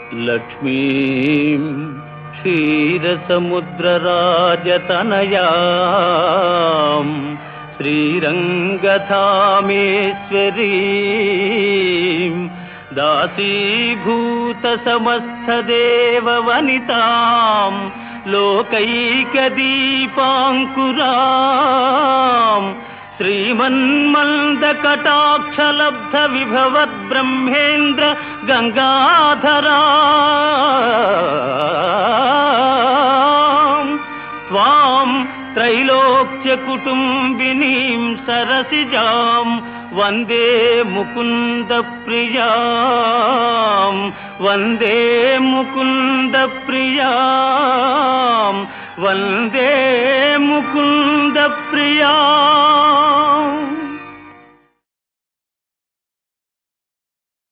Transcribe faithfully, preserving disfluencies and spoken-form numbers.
లక్ష్మీం క్షీరసముద్రరాజతనయాం శ్రీరంగధామేశ్వరీం దాసీభూత సమస్తదేవవనితాం లోకైకదీపాంకురాం శ్రీమన్మందకటాక్షలబ్ధ విభవద్ బ్రహ్మేంద్ర గంగాధరా త్వాం త్రైలోక్య కుటుంబినీం సరసిజాం వందే ముకుంద ప్రియాం వందే ముకుంద ప్రియాం వందే ముకుంద ప్రియాం.